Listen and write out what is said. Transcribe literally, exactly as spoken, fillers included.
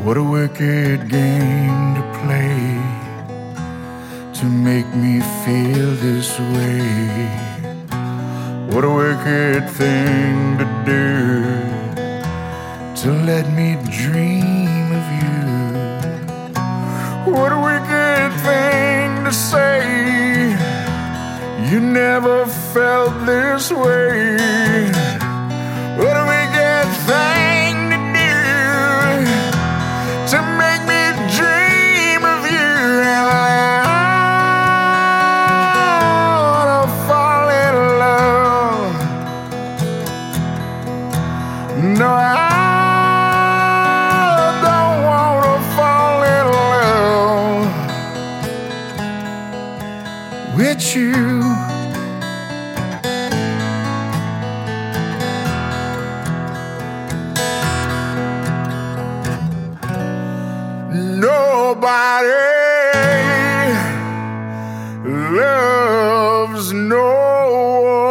What a wicked game to play to make me feel this way. What a wicked thing to do to let me dream of you. What a wicked thing to say. You never felt this way. What a wicked thing to do to make me dream of you. And I wanna fall in love. No, I don't wanna fall in love with you. Nobody loves no one.